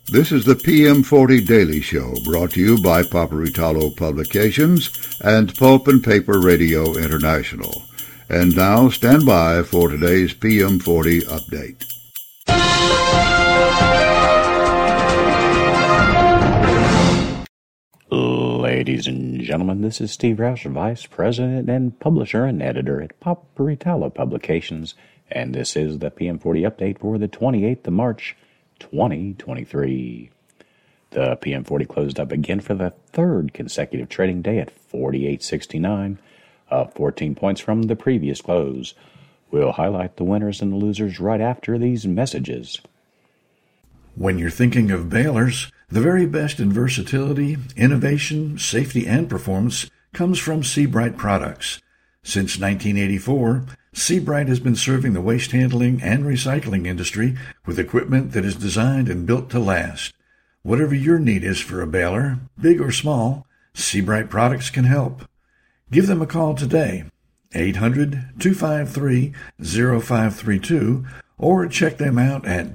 This is the PM40 Daily Show, brought to you by Paperitalo Publications and Pulp and Paper Radio International. And now, stand by for today's PM40 update. Ladies and gentlemen, this is Steve Roush, Vice President and Publisher and Editor at Paperitalo Publications, and this is the PM40 update for the 28th of March, 2023. The PM40 closed up again for the third consecutive trading day at 48.69, up 14 points from the previous close. We'll highlight the winners and the losers right after these messages. When you're thinking of balers, the very best in versatility, innovation, safety, and performance comes from Sebright products. Since 1984, Sebright has been serving the waste handling and recycling industry with equipment that is designed and built to last. Whatever your need is for a baler, big or small, Sebright products can help. Give them a call today, 800-253-0532, or check them out at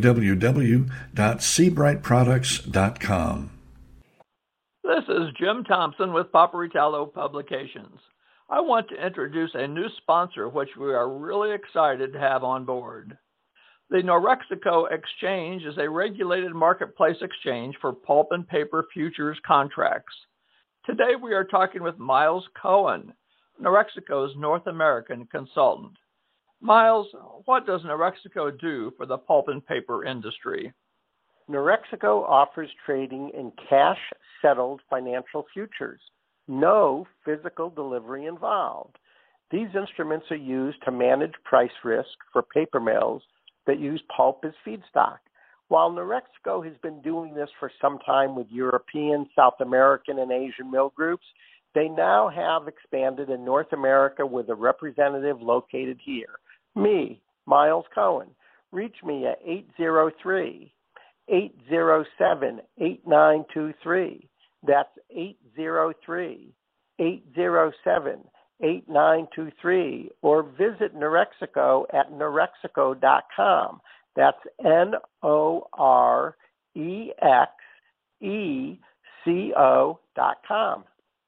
www.sebrightproducts.com. This is Jim Thompson with Paperitalo Publications. I want to introduce a new sponsor which we are really excited to have on board. The Norexico Exchange is a regulated marketplace exchange for pulp and paper futures contracts. Today we are talking with Miles Cohen, Norexico's North American consultant. Miles, what does Norexico do for the pulp and paper industry? Norexico offers trading in cash-settled financial futures. No physical delivery involved. These instruments are used to manage price risk for paper mills that use pulp as feedstock. While Norexico has been doing this for some time with European, South American, and Asian mill groups, they now have expanded in North America with a representative located here. Me, Miles Cohen. Reach me at 803-807-8923. That's 803-807-8923. Or visit Norexico at norexico.com. That's NOREXECO.com.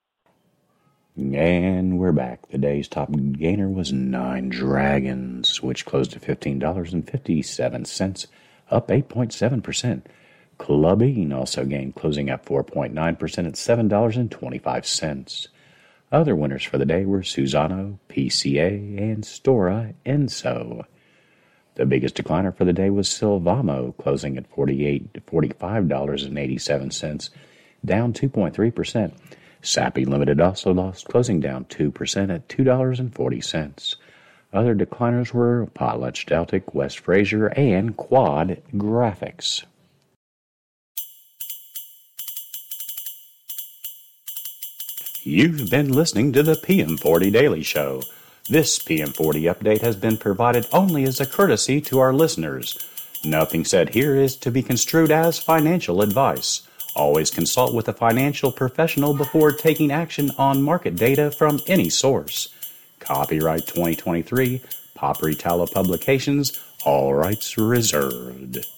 And we're back. The day's top gainer was Nine Dragons, which closed at $15.57, up 8.7%. Clubbing also gained, closing up 4.9% at $7.25. Other winners for the day were Suzano, PCA, and Stora Enso. The biggest decliner for the day was Sylvamo, closing at $45.87, down 2.3%. Sappi Limited also lost, closing down 2% at $2.40. Other decliners were PotlatchDeltic, West Fraser, and Quad Graphics. You've been listening to the PM40 Daily Show. This PM40 update has been provided only as a courtesy to our listeners. Nothing said here is to be construed as financial advice. Always consult with a financial professional before taking action on market data from any source. Copyright 2023, Paperitalo Publications, all rights reserved.